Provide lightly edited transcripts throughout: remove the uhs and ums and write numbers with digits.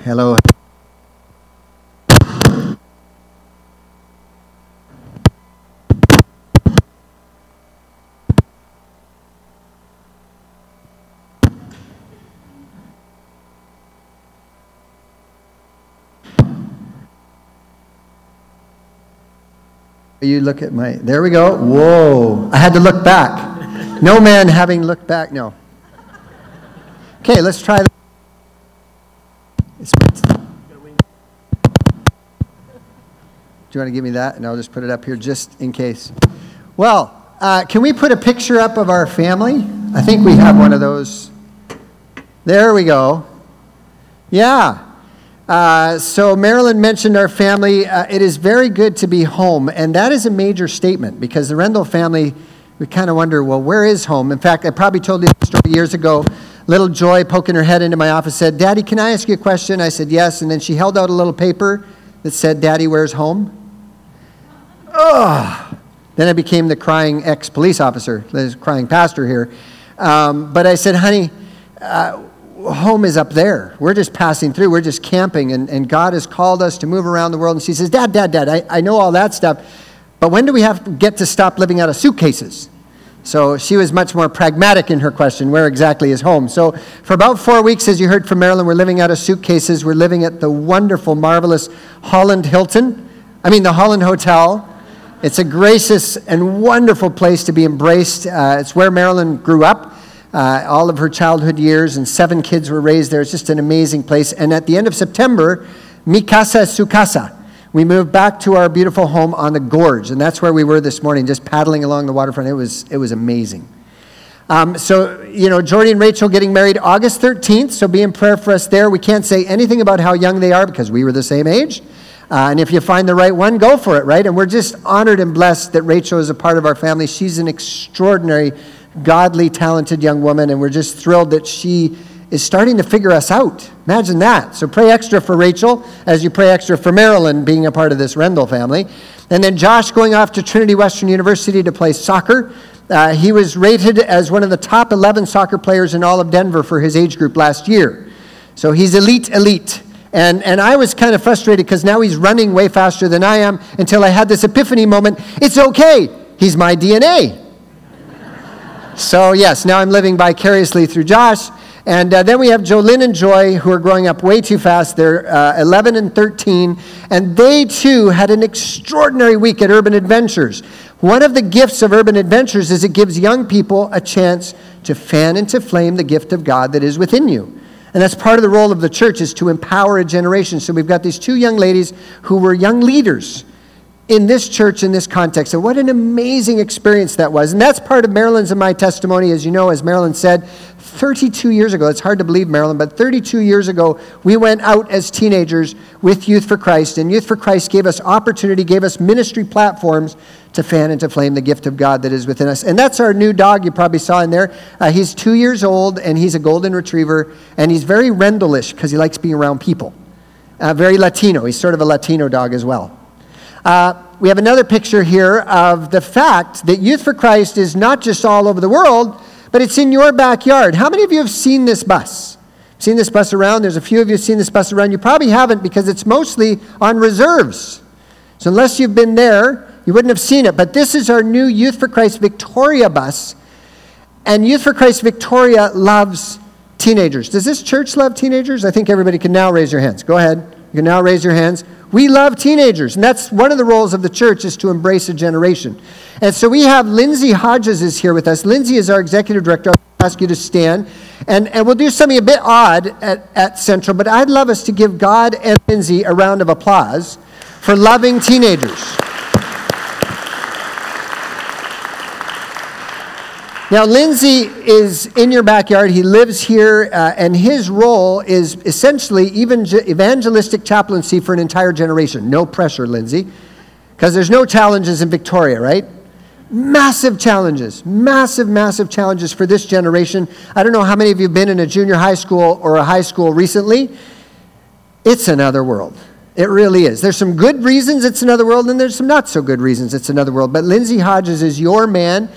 Hello. You look at there we go. Whoa. I had to look back. No man having looked back, no. Okay, let's try that. Do you want to give me that? And I'll just put it up here just in case. Well, can we put a picture up of our family? I think we have one of those. There we go. Yeah. So Marilyn mentioned our family. It is very good to be home, and that is a major statement because the Rendell family, we kind of wonder, well, where is home? In fact, I probably told you this story years ago. Little Joy poking her head into my office said, "Daddy, can I ask you a question?" I said, "Yes," and then she held out a little paper that said, "Daddy, where's home?" Oh! Then I became the crying ex-police officer, the crying pastor here. But I said, "Honey, home is up there. We're just passing through. We're just camping, and God has called us to move around the world." And she says, Dad, I know all that stuff, but when do we have to get to stop living out of suitcases? So she was much more pragmatic in her question, where exactly is home? So for about 4 weeks, as you heard from Marilyn, we're living out of suitcases. We're living at the wonderful, marvelous the Holland Hotel. It's a gracious and wonderful place to be embraced. It's where Marilyn grew up. All of her childhood years, and 7 kids were raised there. It's just an amazing place. And at the end of September, mi casa es su casa. We moved back to our beautiful home on the gorge, and that's where we were this morning, just paddling along the waterfront. It was amazing. So, Jordy and Rachel getting married August 13th, so be in prayer for us there. We can't say anything about how young they are because we were the same age. And if you find the right one, go for it, right? And we're just honored and blessed that Rachel is a part of our family. She's an extraordinary, godly, talented young woman, and we're just thrilled that she is starting to figure us out. Imagine that. So pray extra for Rachel as you pray extra for Marilyn being a part of this Rendell family. And then Josh going off to Trinity Western University to play soccer. He was rated as one of the top 11 soccer players in all of Denver for his age group last year. So he's elite. And I was kind of frustrated because now he's running way faster than I am until I had this epiphany moment. It's okay. He's my DNA. So yes, now I'm living vicariously through Josh. And then we have Jolynn and Joy, who are growing up way too fast. They're 11 and 13, and they too had an extraordinary week at Urban Adventures. One of the gifts of Urban Adventures is it gives young people a chance to fan into flame the gift of God that is within you. And that's part of the role of the church, is to empower a generation. So we've got these 2 young ladies who were young leaders in this church, in this context. And what an amazing experience that was. And that's part of Marilyn's and my testimony. As you know, as Marilyn said, 32 years ago, it's hard to believe, Marilyn, but 32 years ago, we went out as teenagers with Youth for Christ. And Youth for Christ gave us opportunity, gave us ministry platforms to fan into flame the gift of God that is within us. And that's our new dog you probably saw in there. He's 2 years old, and he's a golden retriever. And he's very Rendellish because he likes being around people. Very Latino. He's sort of a Latino dog as well. We have another picture here of the fact that Youth for Christ is not just all over the world, but it's in your backyard. How many of you have seen this bus? Seen this bus around? There's a few of you who have seen this bus around. You probably haven't because it's mostly on reserves. So unless you've been there, you wouldn't have seen it. But this is our new Youth for Christ Victoria bus. And Youth for Christ Victoria loves teenagers. Does this church love teenagers? I think everybody can now raise your hands. Go ahead. You can now raise your hands. We love teenagers, and that's one of the roles of the church, is to embrace a generation. And so we have Lindsay Hodges is here with us. Lindsay is our executive director. I'll ask you to stand. And we'll do something a bit odd at Central, but I'd love us to give God and Lindsay a round of applause for loving teenagers. Now, Lindsay is in your backyard. He lives here, and his role is essentially evangelistic chaplaincy for an entire generation. No pressure, Lindsay, because there's no challenges in Victoria, right? Massive challenges for this generation. I don't know how many of you have been in a junior high school or a high school recently. It's another world. It really is. There's some good reasons it's another world, and there's some not so good reasons it's another world. But Lindsay Hodges is your man.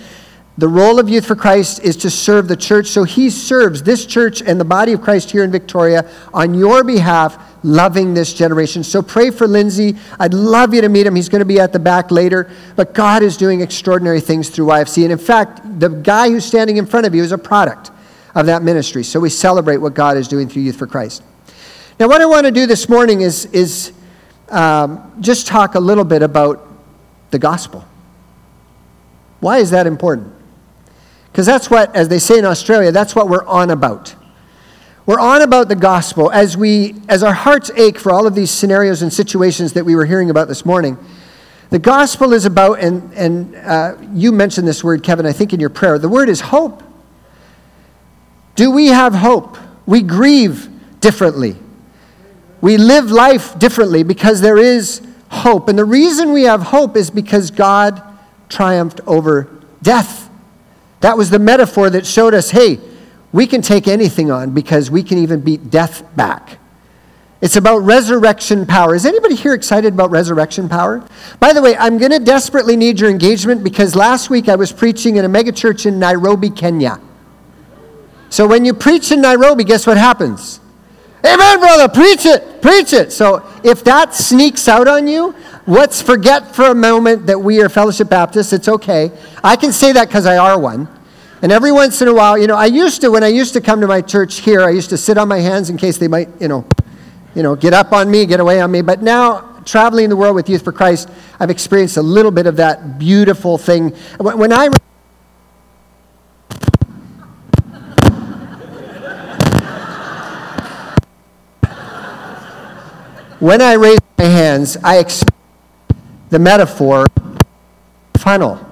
The role of Youth for Christ is to serve the church. So he serves this church and the body of Christ here in Victoria on your behalf, loving this generation. So pray for Lindsay. I'd love you to meet him. He's going to be at the back later. But God is doing extraordinary things through YFC. And in fact, the guy who's standing in front of you is a product of that ministry. So we celebrate what God is doing through Youth for Christ. Now, what I want to do this morning is just talk a little bit about the gospel. Why is that important? Because that's what, as they say in Australia, that's what we're on about. We're on about the gospel. As our hearts ache for all of these scenarios and situations that we were hearing about this morning, the gospel is about, and you mentioned this word, Kevin, I think in your prayer, the word is hope. Do we have hope? We grieve differently. We live life differently because there is hope. And the reason we have hope is because God triumphed over death. That was the metaphor that showed us, hey, we can take anything on because we can even beat death back. It's about resurrection power. Is anybody here excited about resurrection power? By the way, I'm going to desperately need your engagement because last week I was preaching in a megachurch in Nairobi, Kenya. So when you preach in Nairobi, guess what happens? Amen, brother, preach it, preach it. So if that sneaks out on you, let's forget for a moment that we are Fellowship Baptist. It's okay. I can say that because I are one. And every once in a while, when I used to come to my church here, I used to sit on my hands in case they might, get up on me, get away on me. But now, traveling the world with Youth for Christ, I've experienced a little bit of that beautiful thing. When I raise my hands, I experience the metaphor funnel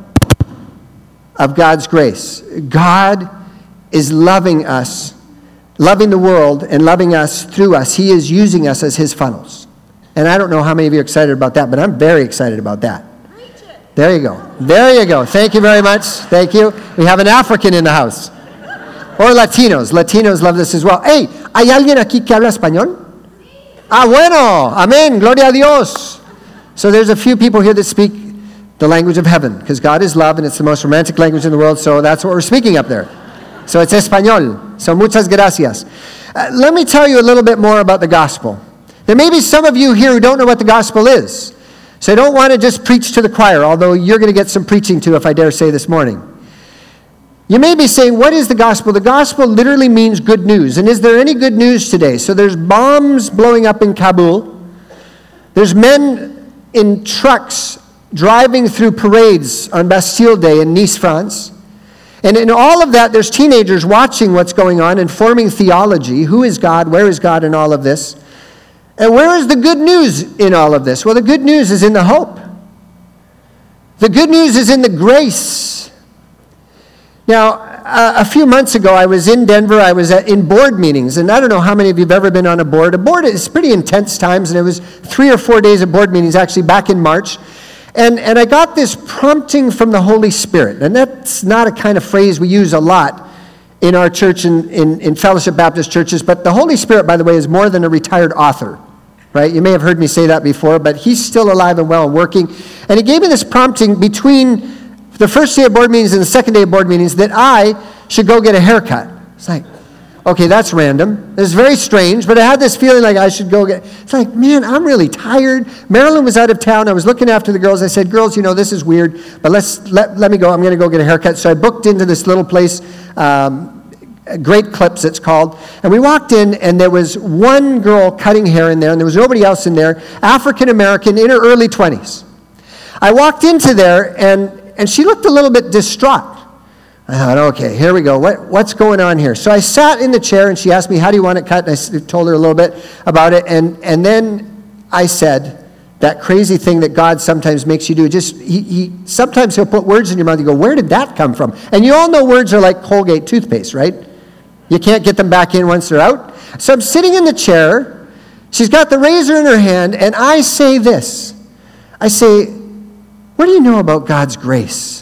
of God's grace. God is loving us, loving the world, and loving us through us. He is using us as his funnels. And I don't know how many of you are excited about that, but I'm very excited about that. There you go. There you go. Thank you very much. Thank you. We have an African in the house. Or Latinos. Latinos love this as well. Hey, ¿hay alguien aquí que habla español? Ah, bueno. Amén. Gloria a Dios. So there's a few people here that speak the language of heaven, because God is love, and it's the most romantic language in the world, so that's what we're speaking up there. So it's español. So muchas gracias. Let me tell you a little bit more about the gospel. There may be some of you here who don't know what the gospel is. So I don't want to just preach to the choir, although you're going to get some preaching to, if I dare say, this morning. You may be saying, what is the gospel? The gospel literally means good news. And is there any good news today? So there's bombs blowing up in Kabul. There's men in trucks driving through parades on Bastille Day in Nice, France. And in all of that, there's teenagers watching what's going on and forming theology. Who is God? Where is God in all of this? And where is the good news in all of this? Well, the good news is in the hope. The good news is in the grace. Now, a few months ago, I was in Denver. I was in board meetings, and I don't know how many of you have ever been on a board. A board is pretty intense times, and it was 3 or 4 days of board meetings, actually, back in March. And I got this prompting from the Holy Spirit. And that's not a kind of phrase we use a lot in our church, in Fellowship Baptist churches. But the Holy Spirit, by the way, is more than a retired author, right? You may have heard me say that before, but he's still alive and well and working. And he gave me this prompting between the first day of board meetings and the second day of board meetings that I should go get a haircut. It's like, okay, that's random. It's very strange, but I had this feeling like I should go get... It's like, man, I'm really tired. Marilyn was out of town. I was looking after the girls. I said, girls, this is weird, but let me go. I'm going to go get a haircut. So I booked into this little place, Great Clips it's called, and we walked in, and there was one girl cutting hair in there, and there was nobody else in there, African-American, in her early 20s. I walked into there, and she looked a little bit distraught. I thought, okay, here we go. What's going on here? So I sat in the chair, and she asked me, how do you want it cut? And I told her a little bit about it. And then I said that crazy thing that God sometimes makes you do. Sometimes he'll put words in your mouth. You go, where did that come from? And you all know words are like Colgate toothpaste, right? You can't get them back in once they're out. So I'm sitting in the chair. She's got the razor in her hand, and I say this. I say, what do you know about God's grace?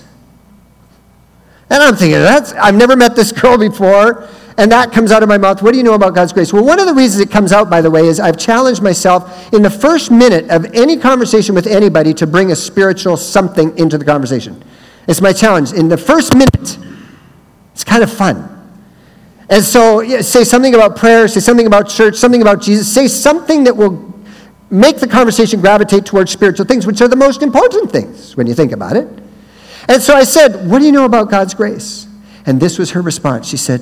And I'm thinking, I've never met this girl before, and that comes out of my mouth. What do you know about God's grace? Well, one of the reasons it comes out, by the way, is I've challenged myself in the first minute of any conversation with anybody to bring a spiritual something into the conversation. It's my challenge. In the first minute, it's kind of fun. And so say something about prayer, say something about church, something about Jesus, say something that will make the conversation gravitate towards spiritual things, which are the most important things when you think about it. And so I said, what do you know about God's grace? And this was her response. She said,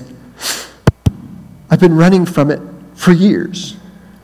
I've been running from it for years.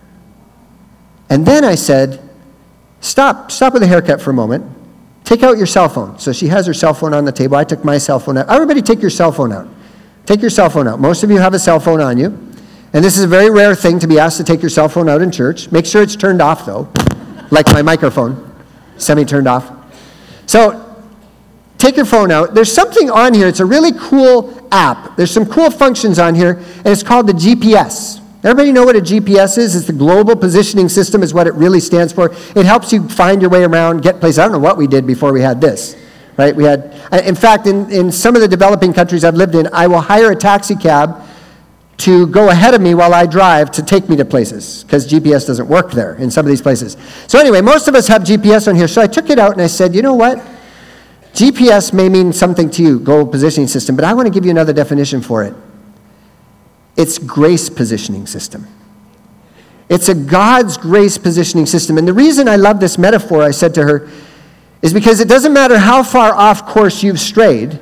And then I said, stop with the haircut for a moment. Take out your cell phone. So she has her cell phone on the table. I took my cell phone out. Everybody take your cell phone out. Take your cell phone out. Most of you have a cell phone on you. And this is a very rare thing to be asked to take your cell phone out in church. Make sure it's turned off, though, like my microphone, semi-turned off. So take your phone out. There's something on here. It's a really cool app. There's some cool functions on here, and it's called the GPS. Everybody know what a GPS is? It's the Global Positioning System is what it really stands for. It helps you find your way around, get places. I don't know what we did before we had this. Right? In fact, in some of the developing countries I've lived in, I will hire a taxi cab to go ahead of me while I drive to take me to places, because GPS doesn't work there in some of these places. So anyway, most of us have GPS on here. So I took it out and I said, you know what? GPS may mean something to you, Global Positioning System, but I want to give you another definition for it. It's grace positioning system. It's a God's grace positioning system. And the reason I love this metaphor, I said to her, is because it doesn't matter how far off course you've strayed,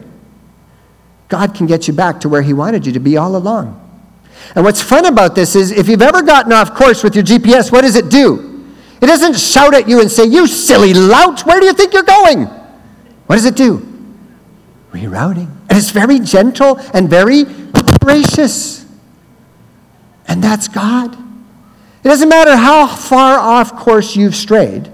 God can get you back to where he wanted you to be all along. And what's fun about this is if you've ever gotten off course with your GPS, what does it do? It doesn't shout at you and say, you silly lout, where do you think you're going? What does it do? Rerouting. And it's very gentle and very gracious. And that's God. It doesn't matter how far off course you've strayed.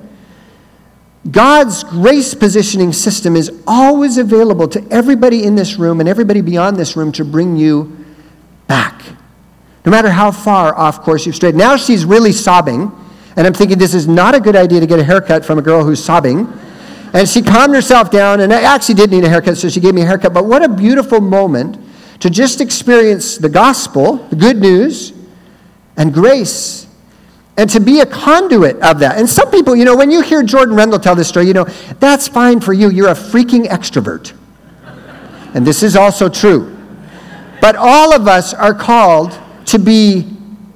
God's grace positioning system is always available to everybody in this room and everybody beyond this room to bring you back. No matter how far off course you've strayed. Now she's really sobbing, and I'm thinking this is not a good idea to get a haircut from a girl who's sobbing. And she calmed herself down, and I actually did need a haircut, so she gave me a haircut. But what a beautiful moment to just experience the gospel, the good news, and grace, and to be a conduit of that. And some people, when you hear Jordan Rendell tell this story, that's fine for you. You're a freaking extrovert. And this is also true. But all of us are called to be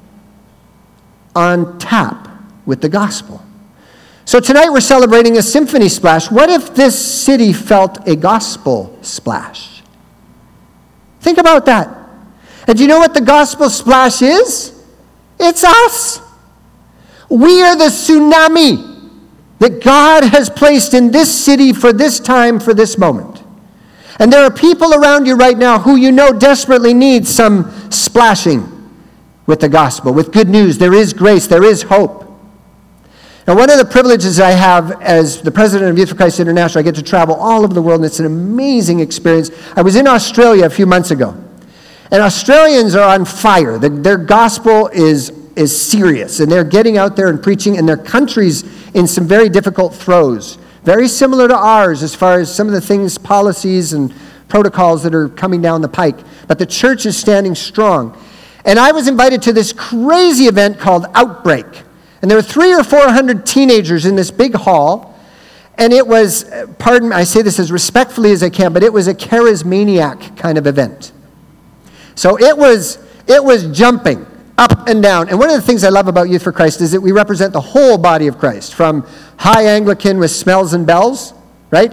on tap with the gospel. So tonight we're celebrating a symphony splash. What if this city felt a gospel splash? Think about that. And do you know what the gospel splash is? It's us. We are the tsunami that God has placed in this city for this time, for this moment. And there are people around you right now who desperately need some splashing with the gospel, with good news. There is grace, there is hope. Now, one of the privileges I have as the president of Youth for Christ International, I get to travel all over the world, and it's an amazing experience. I was in Australia a few months ago, and Australians are on fire. Their gospel is serious, and they're getting out there and preaching, and their country's in some very difficult throes, very similar to ours as far as some of the things, policies and protocols that are coming down the pike. But the church is standing strong. And I was invited to this crazy event called Outbreak. And there were 300 or 400 teenagers in this big hall. And it was, pardon me, I say this as respectfully as I can, but it was a charismaniac kind of event. So it was jumping up and down. And one of the things I love about Youth for Christ is that we represent the whole body of Christ, from high Anglican with smells and bells, right?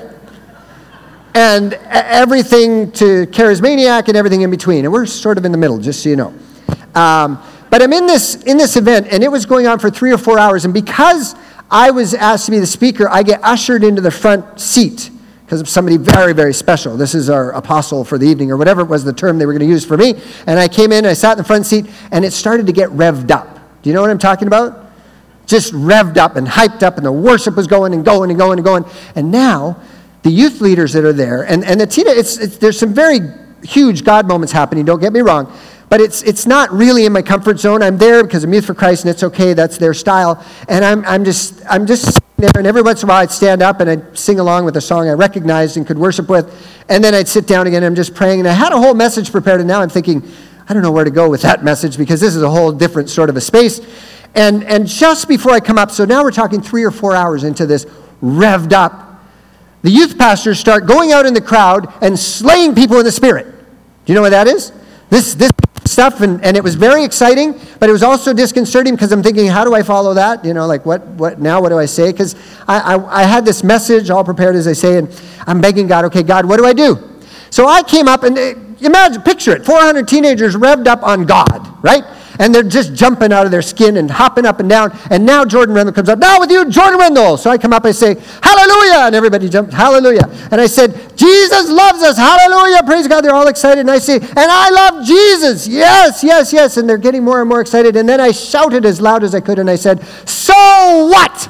And everything to charismaniac and everything in between. And we're sort of in the middle, just so you know. But I'm in this event, and it was going on for 3 or 4 hours. And because I was asked to be the speaker, I get ushered into the front seat because of somebody very, very special. This is our apostle for the evening, or whatever it was the term they were going to use for me. And I came in, I sat in the front seat, and it started to get revved up. Do you know what I'm talking about? Just revved up and hyped up, and the worship was going and going and going and going. And now, the youth leaders that are there, and the there's some very huge God moments happening, don't get me wrong, but it's not really in my comfort zone. I'm there because I'm Youth for Christ, and it's okay, that's their style. And I'm just sitting there, and every once in a while I'd stand up and I'd sing along with a song I recognized and could worship with, and then I'd sit down again and I'm just praying. And I had a whole message prepared, and now I'm thinking, I don't know where to go with that message because this is a whole different sort of a space. And just before I come up, so now we're talking 3 or 4 hours into this revved up, the youth pastors start going out in the crowd and slaying people in the spirit. Do you know what that is? This stuff, and it was very exciting, but it was also disconcerting because I'm thinking, how do I follow that? You know, like what do I say? Because I had this message all prepared, as I say, and I'm begging God, okay, God, what do I do? So I came up, and imagine, picture it, 400 teenagers revved up on God, right? And they're just jumping out of their skin and hopping up and down. And now Jordan Rendell comes up. Now with you, Jordan Rendell. So I come up, I say, hallelujah. And everybody jumps, hallelujah. And I said, Jesus loves us. Hallelujah. Praise God. They're all excited. And I say, and I love Jesus. Yes, yes, yes. And they're getting more and more excited. And then I shouted as loud as I could. And I said, so what?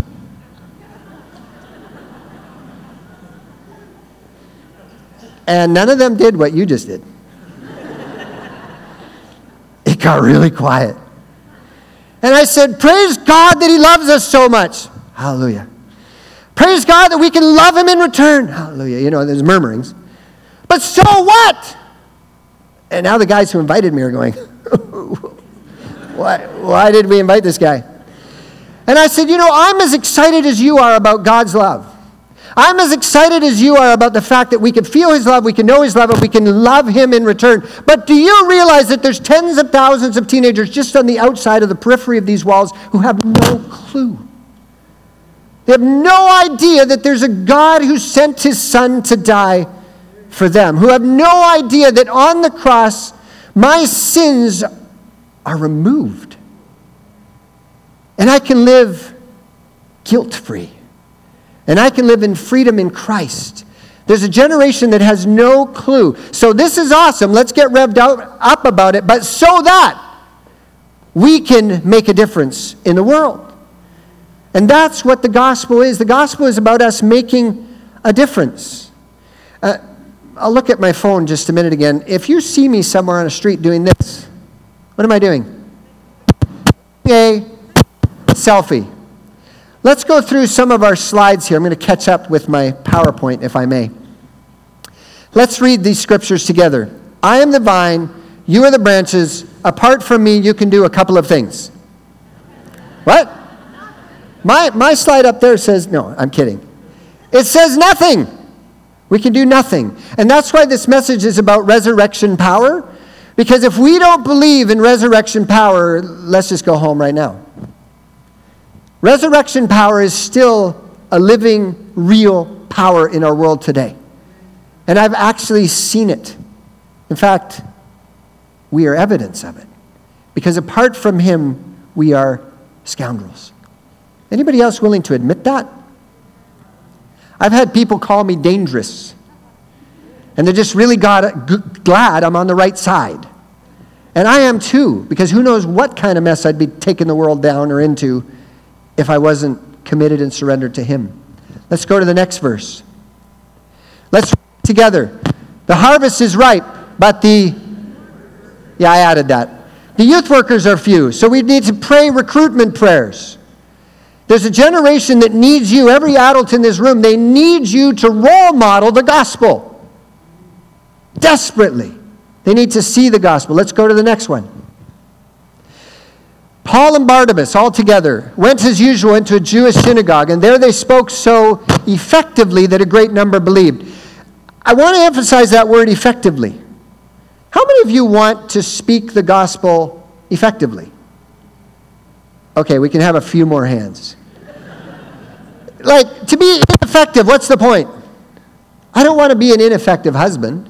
And none of them did what you just did. It got really quiet. And I said, praise God that he loves us so much. Hallelujah. Praise God that we can love him in return. Hallelujah. You know, there's murmurings. But so what? And now the guys who invited me are going, why did we invite this guy? And I said, you know, I'm as excited as you are about God's love. I'm as excited as you are about the fact that we can feel his love, we can know his love, and we can love him in return. But do you realize that there's tens of thousands of teenagers just on the outside of the periphery of these walls who have no clue? They have no idea that there's a God who sent his son to die for them, who have no idea that on the cross, my sins are removed. And I can live guilt-free. And I can live in freedom in Christ. There's a generation that has no clue. So this is awesome. Let's get revved up about it, but so that we can make a difference in the world. And that's what the gospel is. The gospel is about us making a difference. I'll look at my phone just a minute again. If you see me somewhere on a street doing this, what am I doing? A selfie. Let's go through some of our slides here. I'm going to catch up with my PowerPoint, if I may. Let's read these scriptures together. I am the vine, you are the branches. Apart from me, you can do a couple of things. What? My slide up there says, no, I'm kidding. It says nothing. We can do nothing. And that's why this message is about resurrection power. Because if we don't believe in resurrection power, let's just go home right now. Resurrection power is still a living, real power in our world today. And I've actually seen it. In fact, we are evidence of it. Because apart from him, we are scoundrels. Anybody else willing to admit that? I've had people call me dangerous. And they're just really glad I'm on the right side. And I am too, because who knows what kind of mess I'd be taking the world down or into if I wasn't committed and surrendered to him. Let's go to the next verse. Let's read together. The harvest is ripe, but I added that. The youth workers are few, so we need to pray recruitment prayers. There's a generation that needs you, every adult in this room, they need you to role model the gospel. Desperately. They need to see the gospel. Let's go to the next one. Paul and Barnabas, all together, went as usual into a Jewish synagogue, and there they spoke so effectively that a great number believed. I want to emphasize that word effectively. How many of you want to speak the gospel effectively? Okay, we can have a few more hands. Like, to be ineffective, what's the point? I don't want to be an ineffective husband.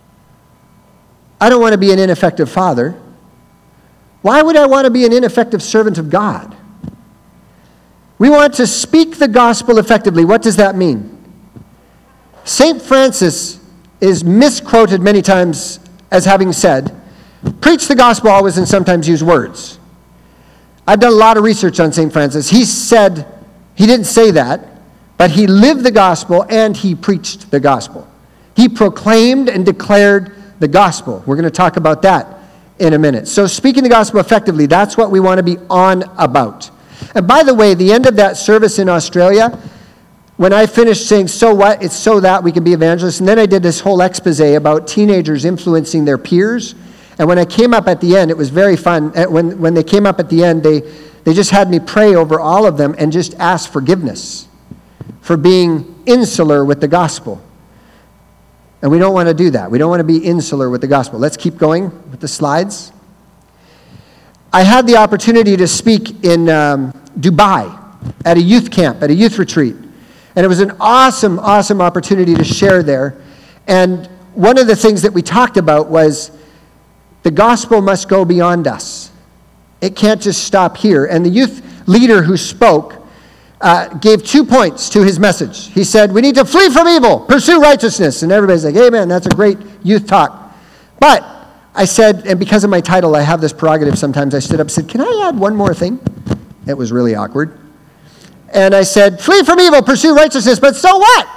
I don't want to be an ineffective father. Why would I want to be an ineffective servant of God? We want to speak the gospel effectively. What does that mean? St. Francis is misquoted many times as having said, preach the gospel always and sometimes use words. I've done a lot of research on St. Francis. He said, he didn't say that, but he lived the gospel and he preached the gospel. He proclaimed and declared the gospel. We're going to talk about that in a minute. So speaking the gospel effectively, that's what we want to be on about. And by the way, the end of that service in Australia, when I finished saying, so what, it's so that we can be evangelists, and then I did this whole expose about teenagers influencing their peers. And when I came up at the end, it was very fun. When they came up at the end, they just had me pray over all of them and just ask forgiveness for being insular with the gospel. And we don't want to do that. We don't want to be insular with the gospel. Let's keep going with the slides. I had the opportunity to speak in Dubai at a youth camp, at a youth retreat. And it was an awesome, awesome opportunity to share there. And one of the things that we talked about was the gospel must go beyond us. It can't just stop here. And the youth leader who spoke gave 2 points to his message. He said, we need to flee from evil, pursue righteousness. And everybody's like, amen, that's a great youth talk. But I said, and because of my title, I have this prerogative sometimes, I stood up and said, can I add one more thing? It was really awkward. And I said, flee from evil, pursue righteousness, but so what?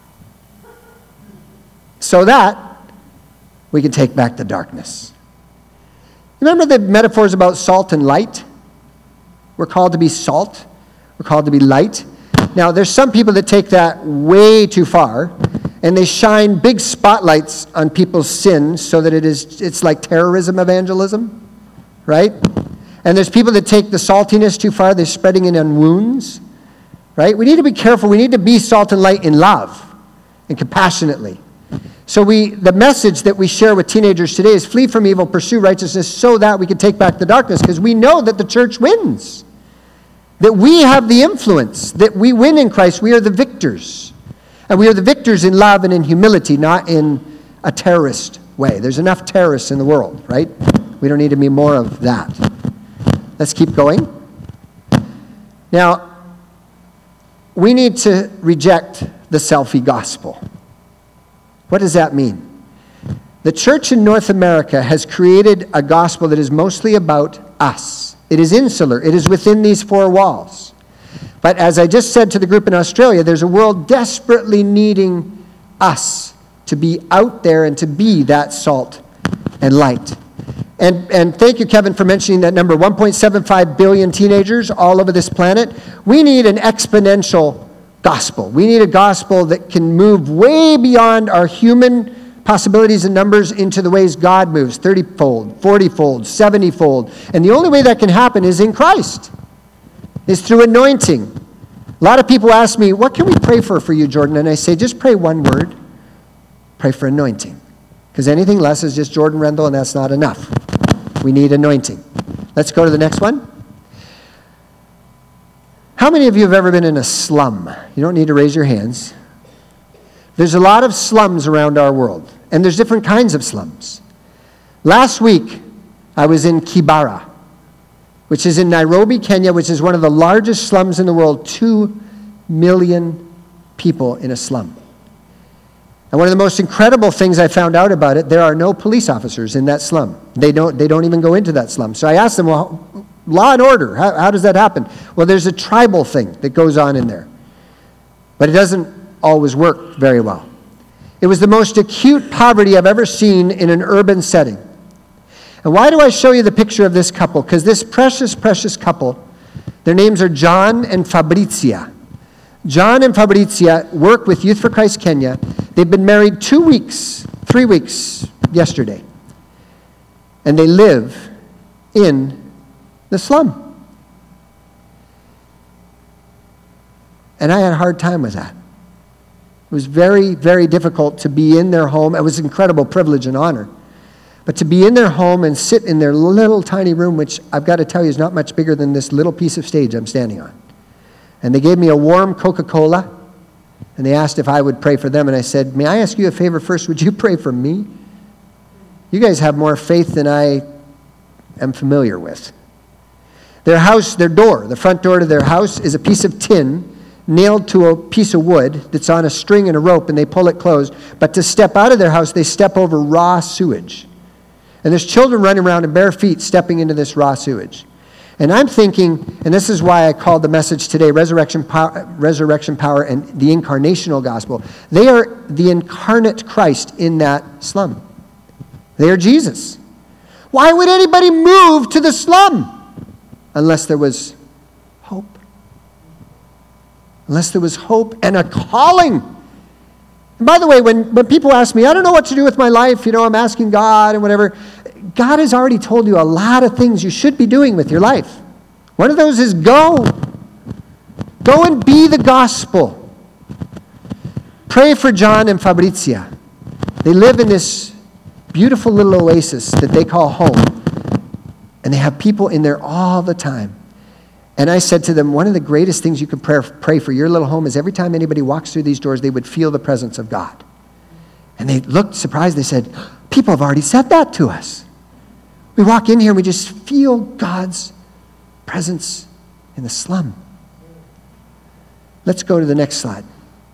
So that we can take back the darkness. Remember the metaphors about salt and light? We're called to be salt. We're called to be light. Now, there's some people that take that way too far, and they shine big spotlights on people's sins so that it's like terrorism evangelism, right? And there's people that take the saltiness too far. They're spreading it on wounds, right? We need to be careful. We need to be salt and light in love and compassionately. So the message that we share with teenagers today is flee from evil, pursue righteousness so that we can take back the darkness, because we know that the church wins, that we have the influence, that we win in Christ. We are the victors. And we are the victors in love and in humility, not in a terrorist way. There's enough terrorists in the world, right? We don't need to be more of that. Let's keep going. Now, we need to reject the selfie gospel. What does that mean? The church in North America has created a gospel that is mostly about us. It is insular. It is within these four walls. But as I just said to the group in Australia, there's a world desperately needing us to be out there and to be that salt and light. And thank you, Kevin, for mentioning that number, 1.75 billion teenagers all over this planet. We need an exponential gospel. We need a gospel that can move way beyond our human possibilities and numbers into the ways God moves, 30-fold, 40-fold, 70-fold. And the only way that can happen is in Christ, is through anointing. A lot of people ask me, what can we pray for you, Jordan? And I say, just pray one word. Pray for anointing. Because anything less is just Jordan Rendell, and that's not enough. We need anointing. Let's go to the next one. How many of you have ever been in a slum? You don't need to raise your hands. There's a lot of slums around our world, and there's different kinds of slums. Last week, I was in Kibera, which is in Nairobi, Kenya, which is one of the largest slums in the world, 2 million people in a slum. And one of the most incredible things I found out about it, there are no police officers in that slum. They don't even go into that slum. So I asked them, well, law and order, how does that happen? Well, there's a tribal thing that goes on in there. But it doesn't always work very well. It was the most acute poverty I've ever seen in an urban setting. And why do I show you the picture of this couple? Because this precious, precious couple, their names are John and Fabrizia. John and Fabrizia work with Youth for Christ Kenya. They've been married 3 weeks yesterday. And they live in the slum. And I had a hard time with that. It was very, very difficult to be in their home. It was an incredible privilege and honor. But to be in their home and sit in their little tiny room, which I've got to tell you is not much bigger than this little piece of stage I'm standing on. And they gave me a warm Coca-Cola, and they asked if I would pray for them. And I said, may I ask you a favor first? Would you pray for me? You guys have more faith than I am familiar with. Their house, their door, the front door to their house is a piece of tin nailed to a piece of wood that's on a string and a rope, and they pull it closed. But to step out of their house, they step over raw sewage. And there's children running around in bare feet stepping into this raw sewage. And I'm thinking, and this is why I called the message today, Resurrection Power and the Incarnational Gospel. They are the incarnate Christ in that slum. They are Jesus. Why would anybody move to the slum? Unless there was hope. Unless there was hope and a calling. And by the way, when people ask me, I don't know what to do with my life, I'm asking God and whatever, God has already told you a lot of things you should be doing with your life. One of those is go. Go and be the gospel. Pray for John and Fabrizia. They live in this beautiful little oasis that they call home. And they have people in there all the time. And I said to them, one of the greatest things you could pray for your little home is every time anybody walks through these doors, they would feel the presence of God. And they looked surprised. They said, people have already said that to us. We walk in here and we just feel God's presence in the slum. Let's go to the next slide.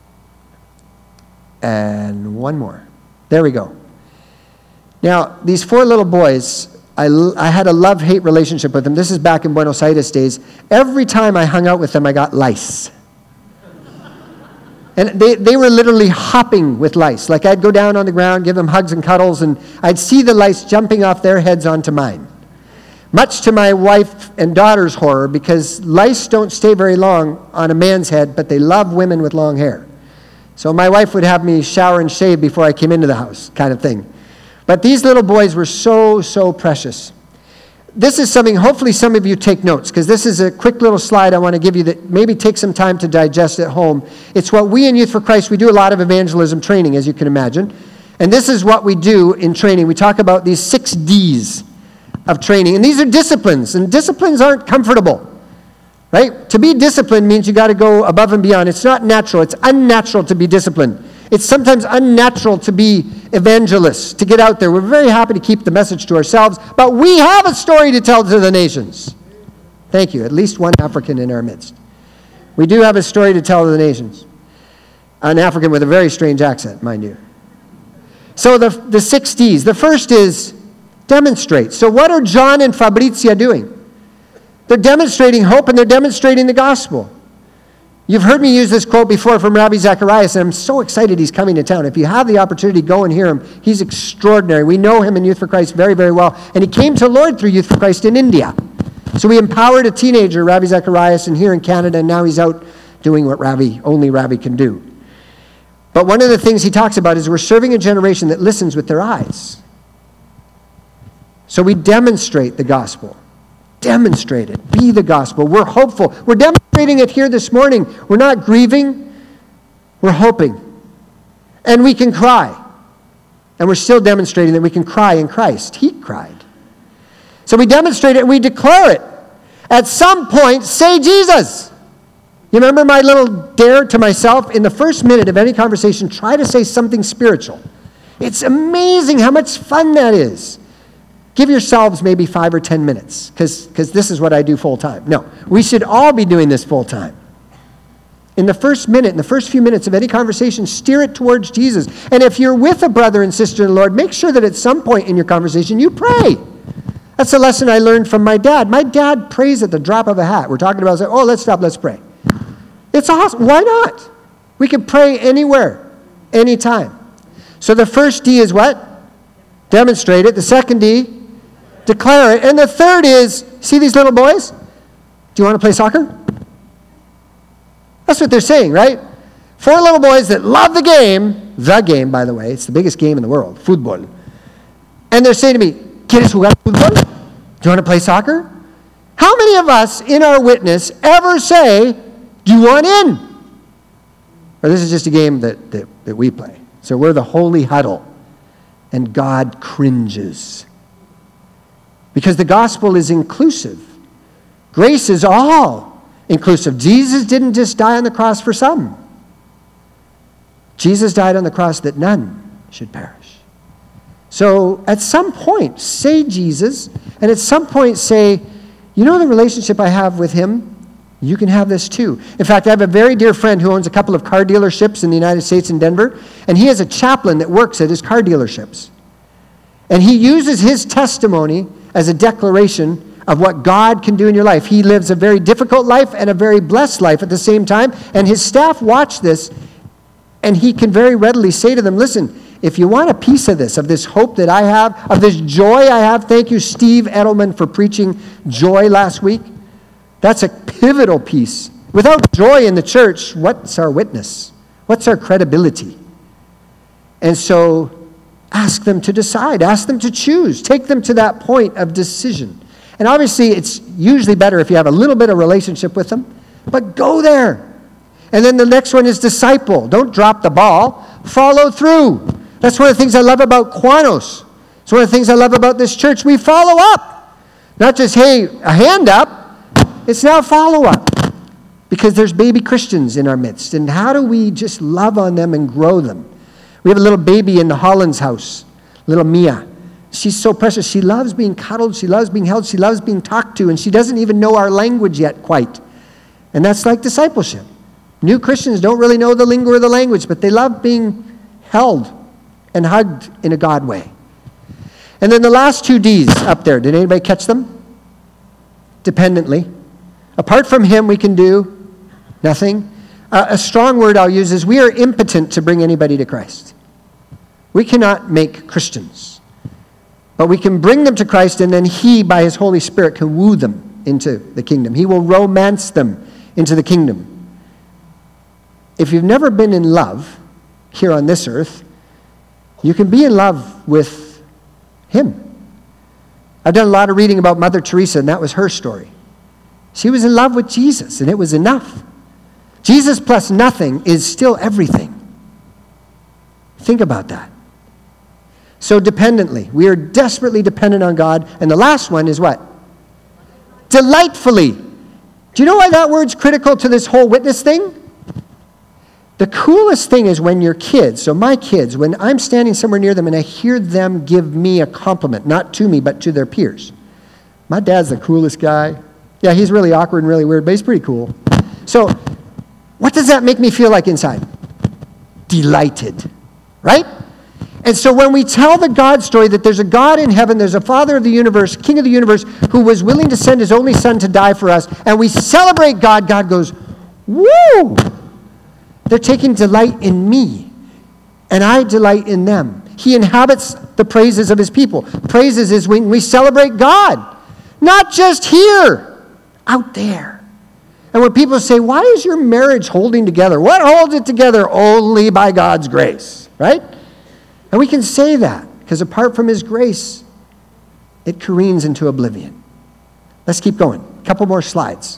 And one more. There we go. Now, these 4 little boys, I had a love-hate relationship with them. This is back in Buenos Aires days. Every time I hung out with them, I got lice. And they were literally hopping with lice. Like I'd go down on the ground, give them hugs and cuddles, and I'd see the lice jumping off their heads onto mine. Much to my wife and daughter's horror, because lice don't stay very long on a man's head, but they love women with long hair. So my wife would have me shower and shave before I came into the house, kind of thing. But these little boys were so, so precious. This is something, hopefully some of you take notes, because this is a quick little slide I want to give you that maybe take some time to digest at home. It's what we in Youth for Christ, we do a lot of evangelism training, as you can imagine. And this is what we do in training. We talk about these 6 Ds of training. And these are disciplines, and disciplines aren't comfortable, right? To be disciplined means you got to go above and beyond. It's not natural. It's unnatural to be disciplined. It's sometimes unnatural to be evangelists, to get out there. We're very happy to keep the message to ourselves, but we have a story to tell to the nations. Thank you. At least one African in our midst. We do have a story to tell to the nations. An African with a very strange accent, mind you. So the 6 Ds. The first is demonstrate. So what are John and Fabrizia doing? They're demonstrating hope and they're demonstrating the gospel. You've heard me use this quote before from Ravi Zacharias, and I'm so excited he's coming to town. If you have the opportunity, go and hear him. He's extraordinary. We know him in Youth for Christ very, very well. And he came to the Lord through Youth for Christ in India. So we empowered a teenager, Ravi Zacharias, and here in Canada, and now he's out doing what only Ravi can do. But one of the things he talks about is we're serving a generation that listens with their eyes. So we demonstrate the gospel. Demonstrate it. Be the gospel. We're hopeful. We're demonstrating it here this morning. We're not grieving. We're hoping. And we can cry. And we're still demonstrating that we can cry in Christ. He cried. So we demonstrate it and we declare it. At some point, say Jesus. You remember my little dare to myself? In the first minute of any conversation, try to say something spiritual. It's amazing how much fun that is. Give yourselves maybe 5 or 10 minutes, because this is what I do full time. No, we should all be doing this full time. In the first minute, in the first few minutes of any conversation, steer it towards Jesus. And if you're with a brother and sister in the Lord, make sure that at some point in your conversation you pray. That's a lesson I learned from my dad. My dad prays at the drop of a hat. We're talking about, let's stop, let's pray. It's awesome. Why not? We can pray anywhere, anytime. So the first D is what? Demonstrate it. The second D, declare it. And the third is, see these little boys? Do you want to play soccer? That's what they're saying, right? 4 little boys that love the game, by the way, it's the biggest game in the world, football. And they're saying to me, ¿Quieres jugar fútbol? Do you want to play soccer? How many of us in our witness ever say, do you want in? Or this is just a game that we play. So we're the holy huddle. And God cringes. Because the gospel is inclusive. Grace is all inclusive. Jesus didn't just die on the cross for some. Jesus died on the cross that none should perish. So at some point, say Jesus, and at some point say, you know the relationship I have with him? You can have this too. In fact, I have a very dear friend who owns a couple of car dealerships in the United States in Denver, and he has a chaplain that works at his car dealerships. And he uses his testimony as a declaration of what God can do in your life. He lives a very difficult life and a very blessed life at the same time, and his staff watch this, and he can very readily say to them, listen, if you want a piece of this hope that I have, of this joy I have, thank you, Steve Edelman, for preaching joy last week. That's a pivotal piece. Without joy in the church, what's our witness? What's our credibility? And so ask them to decide. Ask them to choose. Take them to that point of decision. And obviously, it's usually better if you have a little bit of relationship with them. But go there. And then the next one is disciple. Don't drop the ball. Follow through. That's one of the things I love about Quanos. It's one of the things I love about this church. We follow up. Not just, hey, a hand up. It's now follow up. Because there's baby Christians in our midst. And how do we just love on them and grow them? We have a little baby in the Hollins house, little Mia. She's so precious. She loves being cuddled. She loves being held. She loves being talked to. And she doesn't even know our language yet quite. And that's like discipleship. New Christians don't really know the lingo or the language, but they love being held and hugged in a God way. And then the last two D's up there, did anybody catch them? Dependently. Apart from him, we can do nothing. A strong word I'll use is we are impotent to bring anybody to Christ. We cannot make Christians. But we can bring them to Christ, and then he, by his Holy Spirit, can woo them into the kingdom. He will romance them into the kingdom. If you've never been in love here on this earth, you can be in love with him. I've done a lot of reading about Mother Teresa, and that was her story. She was in love with Jesus, and it was enough. Jesus plus nothing is still everything. Think about that. So dependently, we are desperately dependent on God. And the last one is what? Delightfully. Do you know why that word's critical to this whole witness thing? The coolest thing is when your kids, so my kids, when I'm standing somewhere near them and I hear them give me a compliment, not to me, but to their peers. My dad's the coolest guy. Yeah, he's really awkward and really weird, but he's pretty cool. So, what does that make me feel like inside? Delighted, right? And so when we tell the God story that there's a God in heaven, there's a Father of the universe, King of the universe, who was willing to send his only Son to die for us, and we celebrate God, God goes, woo! They're taking delight in me, and I delight in them. He inhabits the praises of his people. Praises is when we celebrate God, not just here, out there. And when people say, why is your marriage holding together? What holds it together? Only by God's grace, right? And we can say that, because apart from his grace, it careens into oblivion. Let's keep going. A couple more slides.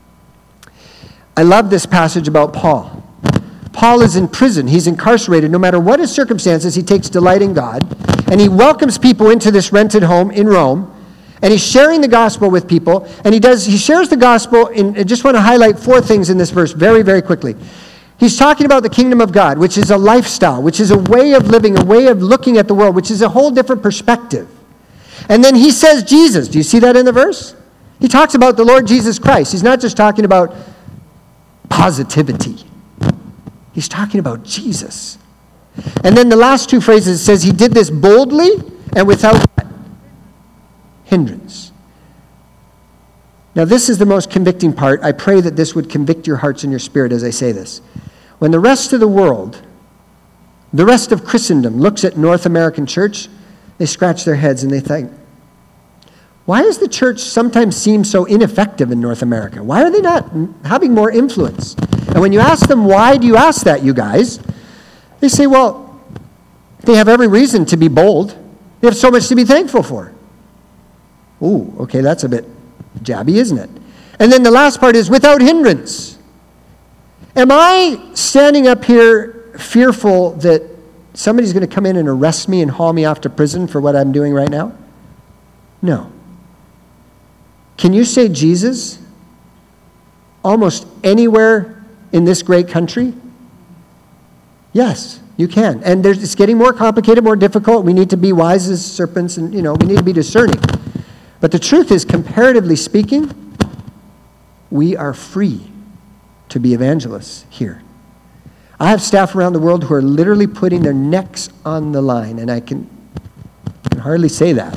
I love this passage about Paul. Paul is in prison. He's incarcerated. No matter what his circumstances, he takes delight in God. And he welcomes people into this rented home in Rome. And he's sharing the gospel with people. And he shares the gospel I just want to highlight 4 things in this verse very, very quickly. He's talking about the kingdom of God, which is a lifestyle, which is a way of living, a way of looking at the world, which is a whole different perspective. And then he says Jesus. Do you see that in the verse? He talks about the Lord Jesus Christ. He's not just talking about positivity. He's talking about Jesus. And then the last 2 phrases says he did this boldly and without hindrance. Now this is the most convicting part. I pray that this would convict your hearts and your spirit as I say this. When the rest of the world, the rest of Christendom looks at North American church, they scratch their heads and they think, why does the church sometimes seem so ineffective in North America? Why are they not having more influence? And when you ask them, why do you ask that, you guys? They say, well, they have every reason to be bold. They have so much to be thankful for. Ooh, okay, that's a bit jabby, isn't it? And then the last part is without hindrance. Am I standing up here fearful that somebody's going to come in and arrest me and haul me off to prison for what I'm doing right now? No. Can you say Jesus almost anywhere in this great country? Yes, you can. And it's getting more complicated, more difficult. We need to be wise as serpents and, we need to be discerning. But the truth is, comparatively speaking, we are free to be evangelists here. I have staff around the world who are literally putting their necks on the line, and I can hardly say that.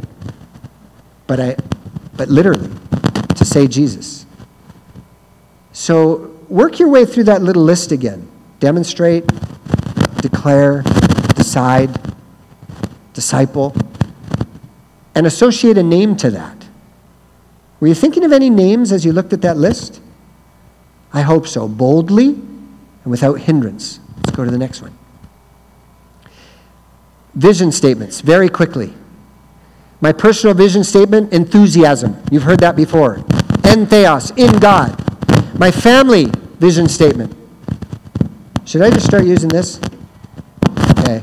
But literally, to say Jesus. So work your way through that little list again. Demonstrate, declare, decide, disciple, and associate a name to that. Were you thinking of any names as you looked at that list? I hope so. Boldly and without hindrance. Let's go to the next one. Vision statements, very quickly. My personal vision statement, enthusiasm. You've heard that before. En theos, in God. My family vision statement, Should I just start using this? Okay.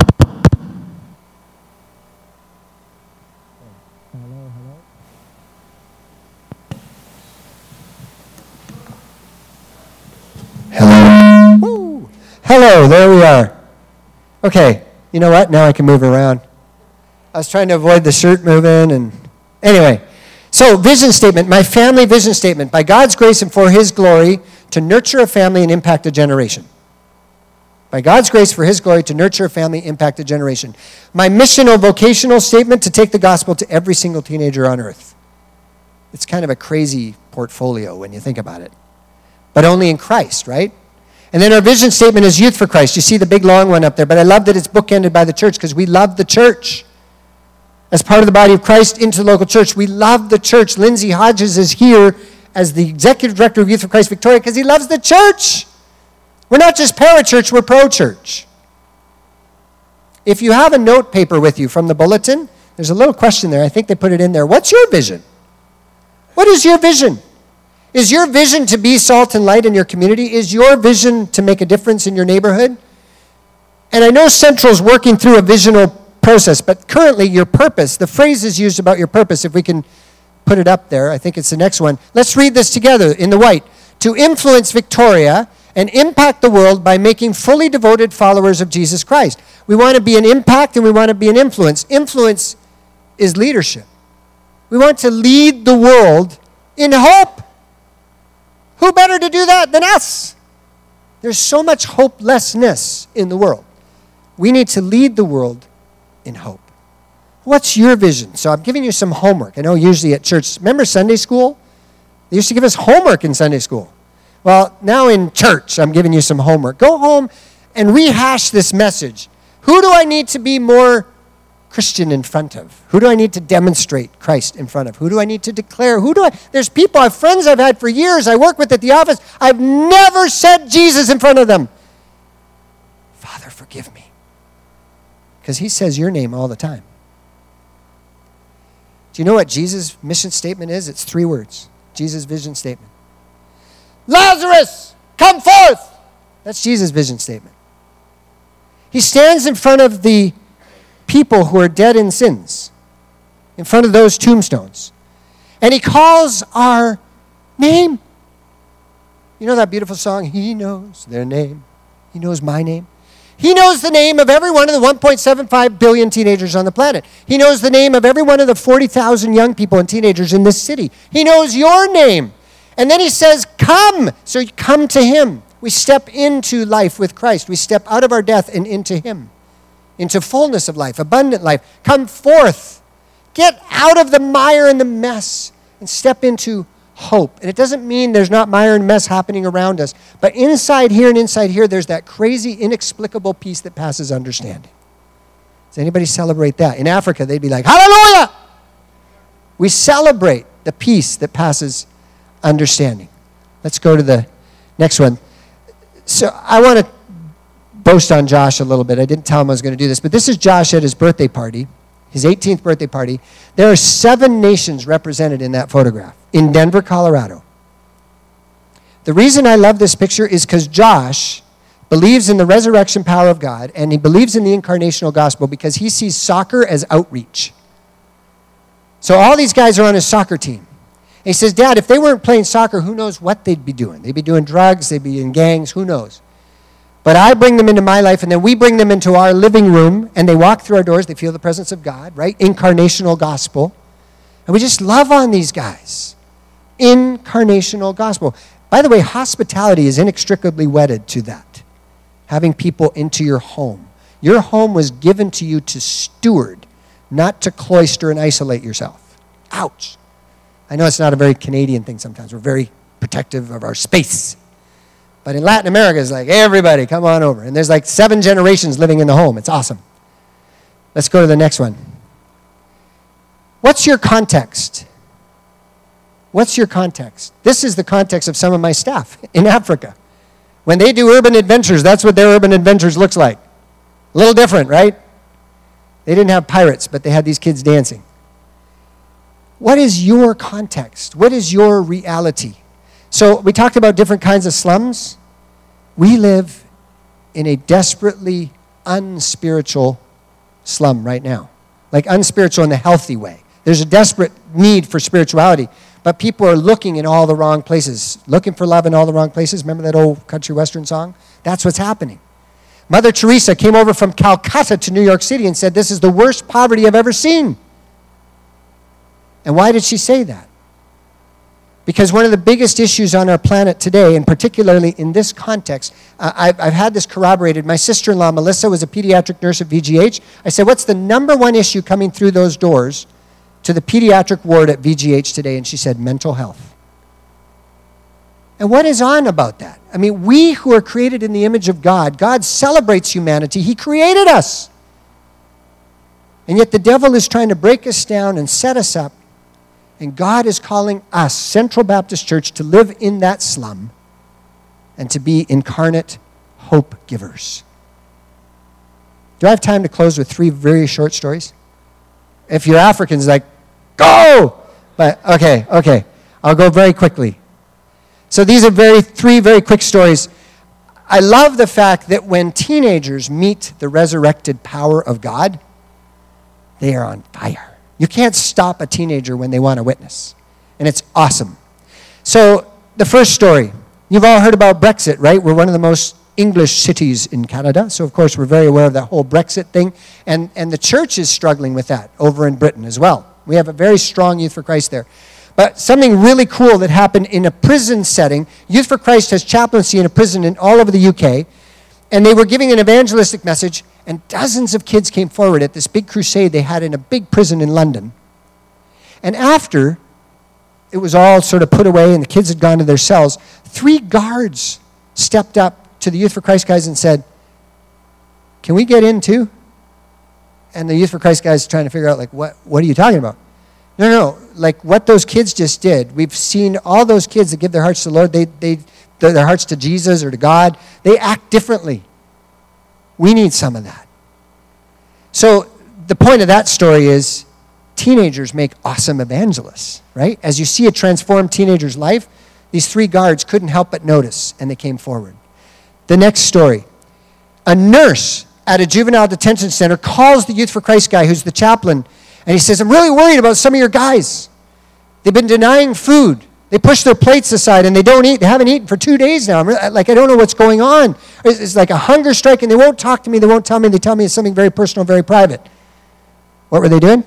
Hello. Woo. Hello, there we are. Okay, you know what? Now I can move around. I was trying to avoid the shirt moving, and anyway. So, vision statement, my family vision statement. By God's grace and for His glory, to nurture a family and impact a generation. By God's grace, for His glory, to nurture a family, impact a generation. My missional vocational statement, to take the gospel to every single teenager on earth. It's kind of a crazy portfolio when you think about it. But only in Christ, right? And then our vision statement is Youth for Christ. You see the big long one up there, but I love that it's bookended by the church because we love the church. As part of the body of Christ into the local church, we love the church. Lindsay Hodges is here as the executive director of Youth for Christ Victoria because he loves the church. We're not just parachurch, we're pro-church. If you have a note paper with you from the bulletin, there's a little question there. I think they put it in there. What's your vision? What is your vision? Is your vision to be salt and light in your community? Is your vision to make a difference in your neighborhood? And I know Central's working through a visional process, but currently your purpose, the phrase is used about your purpose, if we can put it up there. I think it's the next one. Let's read this together in the white. To influence Victoria and impact the world by making fully devoted followers of Jesus Christ. We want to be an impact and we want to be an influence. Influence is leadership. We want to lead the world in hope. Who better to do that than us? There's so much hopelessness in the world. We need to lead the world in hope. What's your vision? So I'm giving you some homework. I know usually at church, remember Sunday school? They used to give us homework in Sunday school. Well, now in church, I'm giving you some homework. Go home and rehash this message. Who do I need to be more Christian in front of? Who do I need to demonstrate Christ in front of? Who do I need to declare? There's people, I have friends I've had for years, I work with at the office. I've never said Jesus in front of them. Father, forgive me. Because He says your name all the time. Do you know what Jesus' mission statement is? It's 3 words. Jesus' vision statement. Lazarus, come forth! That's Jesus' vision statement. He stands in front of the people who are dead in sins, in front of those tombstones. And He calls our name. You know that beautiful song, He knows their name. He knows my name. He knows the name of every one of the 1.75 billion teenagers on the planet. He knows the name of every one of the 40,000 young people and teenagers in this city. He knows your name. And then He says, come. So you come to Him. We step into life with Christ. We step out of our death and into Him, into fullness of life, abundant life. Come forth. Get out of the mire and the mess and step into hope. And it doesn't mean there's not mire and mess happening around us. But inside here and inside here, there's that crazy, inexplicable peace that passes understanding. Does anybody celebrate that? In Africa, they'd be like, hallelujah! We celebrate the peace that passes understanding. Let's go to the next one. So I want to boast on Josh a little bit. I didn't tell him I was going to do this, but this is Josh at his birthday party, his 18th birthday party. There are 7 nations represented in that photograph in Denver, Colorado. The reason I love this picture is because Josh believes in the resurrection power of God, and he believes in the incarnational gospel because he sees soccer as outreach. So all these guys are on his soccer team. And he says, Dad, if they weren't playing soccer, who knows what they'd be doing? They'd be doing drugs, they'd be in gangs, who knows? But I bring them into my life, and then we bring them into our living room, and they walk through our doors, they feel the presence of God, right? Incarnational gospel. And we just love on these guys. Incarnational gospel. By the way, hospitality is inextricably wedded to that. Having people into your home. Your home was given to you to steward, not to cloister and isolate yourself. Ouch. I know it's not a very Canadian thing sometimes. We're very protective of our space. But in Latin America, it's like, everybody, come on over. And there's like 7 generations living in the home. It's awesome. Let's go to the next one. What's your context? What's your context? This is the context of some of my staff in Africa. When they do urban adventures, that's what their urban adventures looks like. A little different, right? They didn't have pirates, but they had these kids dancing. What is your context? What is your reality? So we talked about different kinds of slums. We live in a desperately unspiritual slum right now. Like unspiritual in a healthy way. There's a desperate need for spirituality, but people are looking in all the wrong places. Looking for love in all the wrong places. Remember that old country western song? That's what's happening. Mother Teresa came over from Calcutta to New York City and said, this is the worst poverty I've ever seen. And why did she say that? Because one of the biggest issues on our planet today, and particularly in this context, I've had this corroborated. My sister-in-law, Melissa, was a pediatric nurse at VGH. I said, what's the number one issue coming through those doors to the pediatric ward at VGH today? And she said, mental health. And what is on about that? I mean, we who are created in the image of God, God celebrates humanity. He created us. And yet the devil is trying to break us down and set us up. And God is calling us, Central Baptist Church, to live in that slum and to be incarnate hope givers. Do I have time to close with 3 very short stories? If you're Africans, like, go! But, okay. I'll go very quickly. So these are 3 very quick stories. I love the fact that when teenagers meet the resurrected power of God, they are on fire. You can't stop a teenager when they want to witness. And it's awesome. So the first story, you've all heard about Brexit, right? We're one of the most English cities in Canada. So, of course, we're very aware of that whole Brexit thing. And the church is struggling with that over in Britain as well. We have a very strong Youth for Christ there. But something really cool that happened in a prison setting. Youth for Christ has chaplaincy in a prison in all over the UK. And they were giving an evangelistic message. And dozens of kids came forward at this big crusade they had in a big prison in London. And after it was all sort of put away and the kids had gone to their cells, 3 guards stepped up to the Youth for Christ guys and said, can we get in too? And the Youth for Christ guys trying to figure out, like, what are you talking about? No. Like what those kids just did. We've seen all those kids that give their hearts to the Lord, their hearts to Jesus or to God, they act differently. We need some of that. So the point of that story is teenagers make awesome evangelists, right? As you see a transformed teenager's life, these 3 guards couldn't help but notice, and they came forward. The next story. A nurse at a juvenile detention center calls the Youth for Christ guy who's the chaplain, and he says, I'm really worried about some of your guys. They've been denying food. They push their plates aside and they don't eat. They haven't eaten for 2 days now. I don't know what's going on. It's like a hunger strike and they won't talk to me. They won't tell me. They tell me it's something very personal, very private. What were they doing?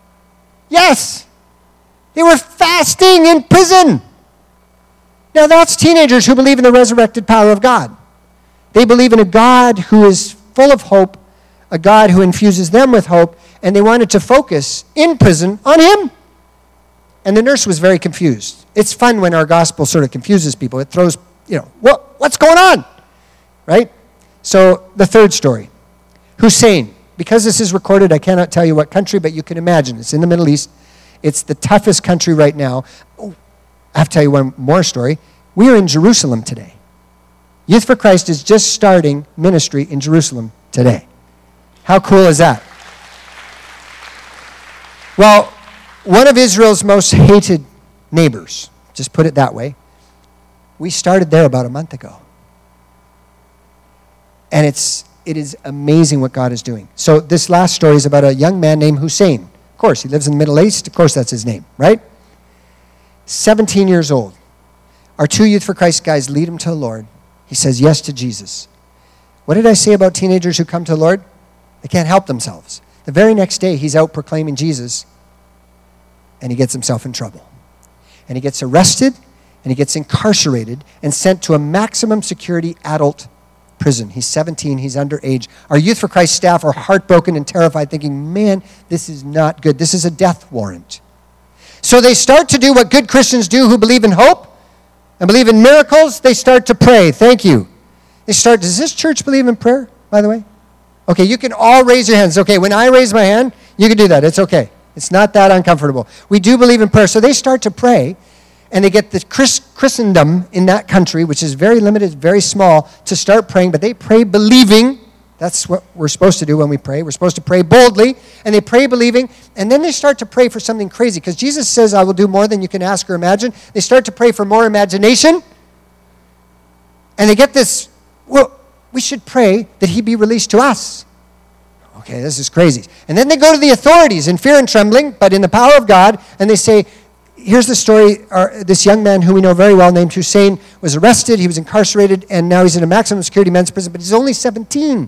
Yes. They were fasting in prison. Now that's teenagers who believe in the resurrected power of God. They believe in a God who is full of hope, a God who infuses them with hope, and they wanted to focus in prison on Him. And the nurse was very confused. It's fun when our gospel sort of confuses people. It throws, what's going on? Right? So the third story. Hussein. Because this is recorded, I cannot tell you what country, but you can imagine. It's in the Middle East. It's the toughest country right now. Oh, I have to tell you one more story. We are in Jerusalem today. Youth for Christ is just starting ministry in Jerusalem today. How cool is that? Well, one of Israel's most hated neighbors, just put it that way, we started there about a month ago. And it is amazing what God is doing. So this last story is about a young man named Hussein. Of course, he lives in the Middle East. Of course, that's his name, right? 17 years old. Our 2 Youth for Christ guys lead him to the Lord. He says yes to Jesus. What did I say about teenagers who come to the Lord? They can't help themselves. The very next day, he's out proclaiming Jesus, and he gets himself in trouble. And he gets arrested, and he gets incarcerated and sent to a maximum security adult prison. He's 17, he's underage. Our Youth for Christ staff are heartbroken and terrified, thinking, man, this is not good. This is a death warrant. So they start to do what good Christians do who believe in hope and believe in miracles. They start to pray. Thank you. Does this church believe in prayer, by the way? Okay, you can all raise your hands. Okay, when I raise my hand, you can do that. It's okay. It's not that uncomfortable. We do believe in prayer. So they start to pray, and they get the Christendom in that country, which is very limited, very small, to start praying. But they pray believing. That's what we're supposed to do when we pray. We're supposed to pray boldly, and they pray believing. And then they start to pray for something crazy, because Jesus says, I will do more than you can ask or imagine. They start to pray for more imagination. And they get this, we should pray that he be released to us. Okay, this is crazy. And then they go to the authorities in fear and trembling, but in the power of God, and they say, here's the story. This young man who we know very well named Hussein was arrested, he was incarcerated, and now he's in a maximum security men's prison, but he's only 17.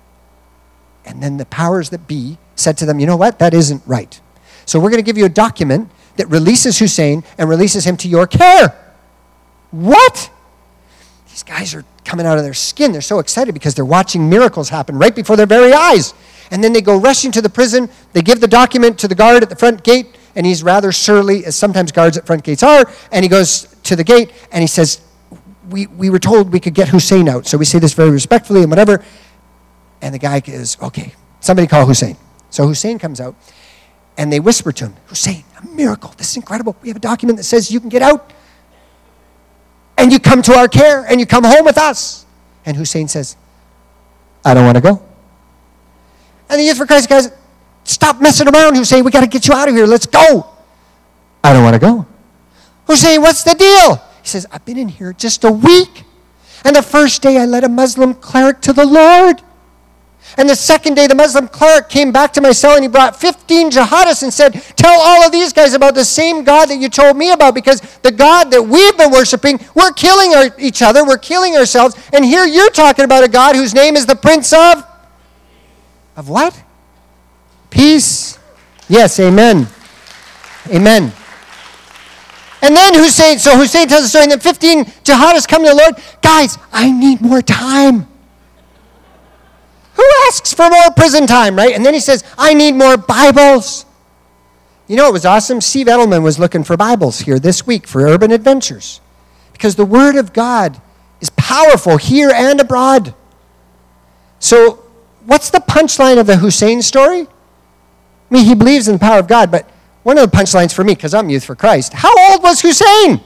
And then the powers that be said to them, you know what? That isn't right. So we're going to give you a document that releases Hussein and releases him to your care. What? These guys are coming out of their skin. They're so excited because they're watching miracles happen right before their very eyes. And then they go rushing to the prison. They give the document to the guard at the front gate, and he's rather surly, as sometimes guards at front gates are, and he goes to the gate, and he says, we were told we could get Hussein out, so we say this very respectfully and whatever. And the guy goes, okay, somebody call Hussein. So Hussein comes out, and they whisper to him, Hussein, a miracle. This is incredible. We have a document that says you can get out, and you come to our care, and you come home with us. And Hussein says, I don't want to go. And the Youth for Christ guys, stop messing around, Hussein. We got to get you out of here. Let's go. I don't want to go. Hussein, what's the deal? He says, I've been in here just a week. And the first day I led a Muslim cleric to the Lord. And the second day the Muslim cleric came back to my cell and he brought 15 jihadists and said, tell all of these guys about the same God that you told me about, because the God that we've been worshiping, we're killing each other, we're killing ourselves. And here you're talking about a God whose name is the Prince of what? Peace. Yes, amen. Amen. And then Hussein tells the story, and then 15 jihadists come to the Lord. Guys, I need more time. Who asks for more prison time, right? And then he says, I need more Bibles. You know, it was awesome. Steve Edelman was looking for Bibles here this week for Urban Adventures, because the Word of God is powerful here and abroad. So what's the punchline of the Hussein story? I mean, he believes in the power of God, but one of the punchlines for me, because I'm Youth for Christ, how old was Hussein?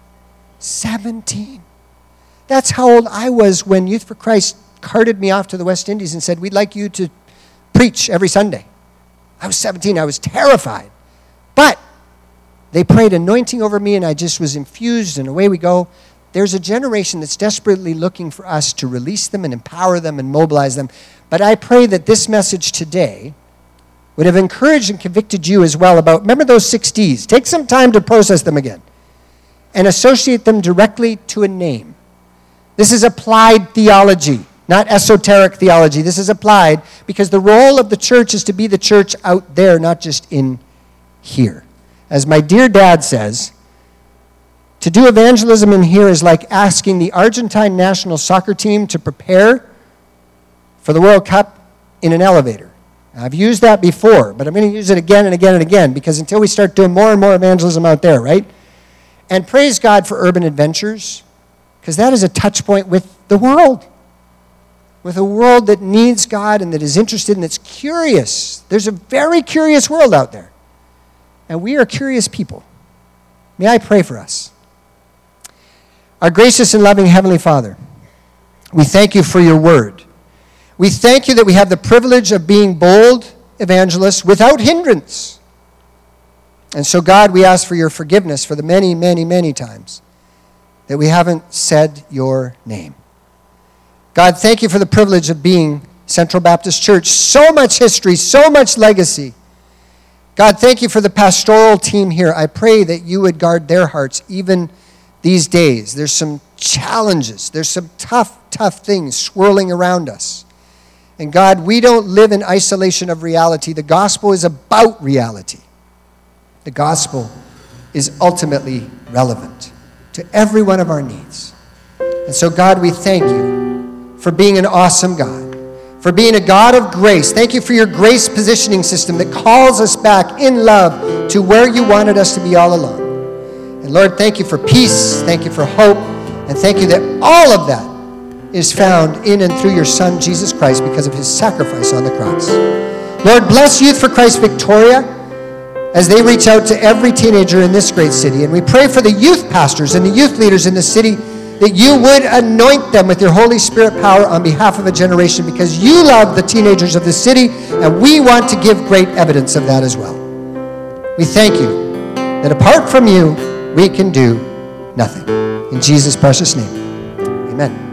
17. That's how old I was when Youth for Christ carted me off to the West Indies and said, we'd like you to preach every Sunday. I was 17. I was terrified. But they prayed anointing over me, and I just was infused, and away we go. There's a generation that's desperately looking for us to release them and empower them and mobilize them. But I pray that this message today would have encouraged and convicted you as well about, remember those 6 Ds. Take some time to process them again and associate them directly to a name. This is applied theology, not esoteric theology. This is applied because the role of the church is to be the church out there, not just in here. As my dear dad says, to do evangelism in here is like asking the Argentine national soccer team to prepare for the World Cup in an elevator. Now, I've used that before, but I'm going to use it again and again and again, because until we start doing more and more evangelism out there, right? And praise God for Urban Adventures, because that is a touch point with the world. With a world that needs God and that is interested and that's curious. There's a very curious world out there. And we are curious people. May I pray for us? Our gracious and loving Heavenly Father, we thank you for your word. We thank you that we have the privilege of being bold evangelists without hindrance. And so, God, we ask for your forgiveness for the many, many, many times that we haven't said your name. God, thank you for the privilege of being Central Baptist Church. So much history, so much legacy. God, thank you for the pastoral team here. I pray that you would guard their hearts even these days. There's some challenges. There's some tough things swirling around us. And God, we don't live in isolation of reality. The gospel is about reality. The gospel is ultimately relevant to every one of our needs. And so, God, we thank you for being an awesome God, for being a God of grace. Thank you for your grace positioning system that calls us back in love to where you wanted us to be all along. And Lord, thank you for peace, thank you for hope, and thank you that all of that is found in and through your Son, Jesus Christ, because of his sacrifice on the cross. Lord, bless Youth for Christ Victoria as they reach out to every teenager in this great city. And we pray for the youth pastors and the youth leaders in the city, that you would anoint them with your Holy Spirit power on behalf of a generation, because you love the teenagers of this city, and we want to give great evidence of that as well. We thank you that apart from you, we can do nothing. In Jesus' precious name, amen.